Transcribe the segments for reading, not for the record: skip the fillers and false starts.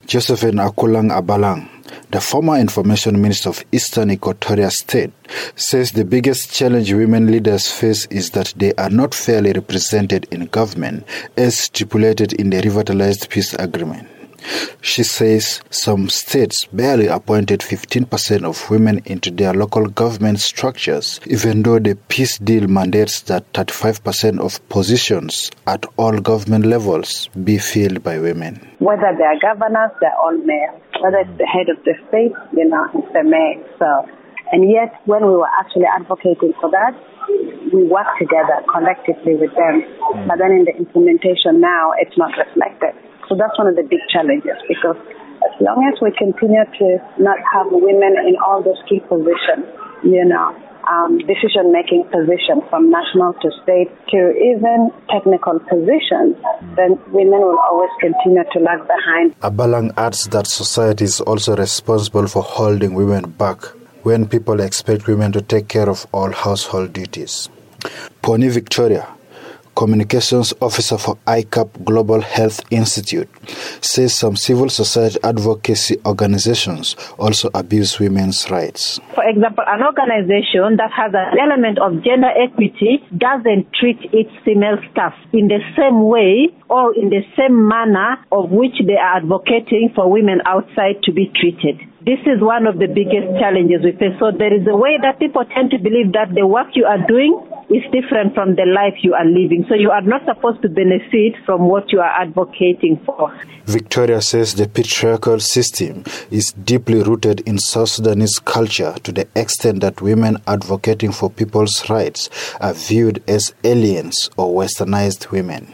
Josephine Akulang Abalang, the former information minister of Eastern Equatoria State, says the biggest challenge women leaders face is that they are not fairly represented in government as stipulated in the revitalized peace agreement. She says some states barely appointed 15% of women into their local government structures, even though the peace deal mandates that 35% of positions at all government levels be filled by women. Whether they are governors, they're all male. Whether it's the head of the state, it's the male. So, and yet, when we were actually advocating for that, we worked together collectively with them. But then in the implementation now, it's not reflected. So that's one of the big challenges, because as long as we continue to not have women in all those key positions, decision-making positions from national to state to even technical positions, then women will always continue to lag behind. Abalang adds that society is also responsible for holding women back when people expect women to take care of all household duties. Pony Victoria, Communications Officer for ICAP Global Health Institute, says some civil society advocacy organizations also abuse women's rights. For example, an organization that has an element of gender equity doesn't treat its female staff in the same way or in the same manner of which they are advocating for women outside to be treated. This is one of the biggest challenges we face. So there is a way that people tend to believe that the work you are doing is different from the life you are living. So you are not supposed to benefit from what you are advocating for. Victoria says the patriarchal system is deeply rooted in South Sudanese culture to the extent that women advocating for people's rights are viewed as aliens or westernized women.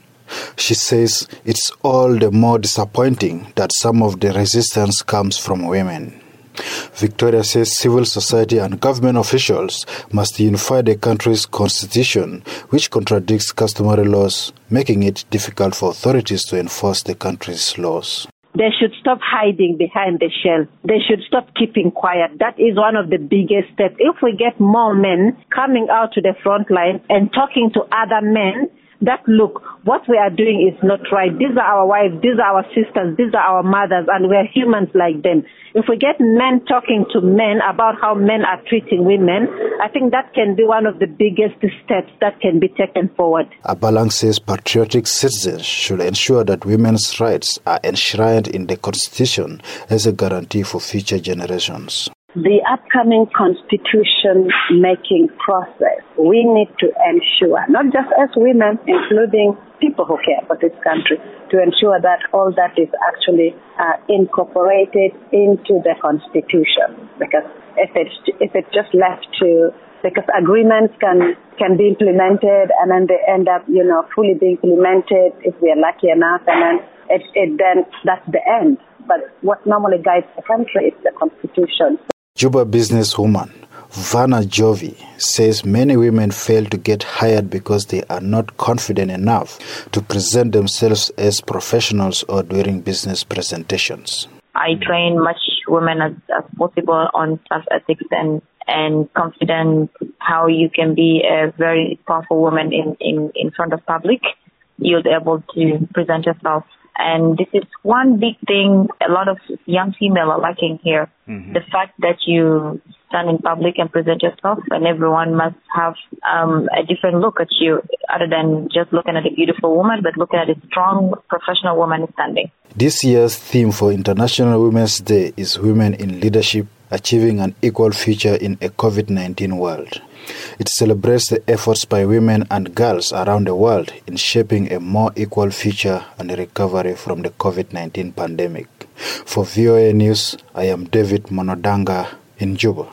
She says it's all the more disappointing that some of the resistance comes from women. Victoria says civil society and government officials must unify the country's constitution, which contradicts customary laws, making it difficult for authorities to enforce the country's laws. They should stop hiding behind the shell. They should stop keeping quiet. That is one of the biggest steps. If we get more men coming out to the front line and talking to other men, that look, what we are doing is not right. These are our wives, these are our sisters, these are our mothers, and we are humans like them. If we get men talking to men about how men are treating women, I think that can be one of the biggest steps that can be taken forward. Abalang says patriotic citizens should ensure that women's rights are enshrined in the Constitution as a guarantee for future generations. The upcoming constitution-making process, we need to ensure, not just as women, including people who care for this country, to ensure that all that is actually incorporated into the constitution. Because if it's just left to, because agreements can be implemented and then they end up, fully being implemented if we are lucky enough, and then that's the end. But what normally guides the country is the constitution. Juba businesswoman Vanna Jovi says many women fail to get hired because they are not confident enough to present themselves as professionals or during business presentations. I train much women as possible on self-ethics and confidence, how you can be a very powerful woman in front of public. You'll be able to present yourself. And this is one big thing a lot of young females are lacking here. Mm-hmm. The fact that you stand in public and present yourself, and everyone must have a different look at you other than just looking at a beautiful woman, but looking at a strong professional woman standing. This year's theme for International Women's Day is Women in Leadership, Achieving an Equal Future in a COVID-19 World. It celebrates the efforts by women and girls around the world in shaping a more equal future and a recovery from the COVID-19 pandemic. For VOA News, I am David Monodanga in Juba.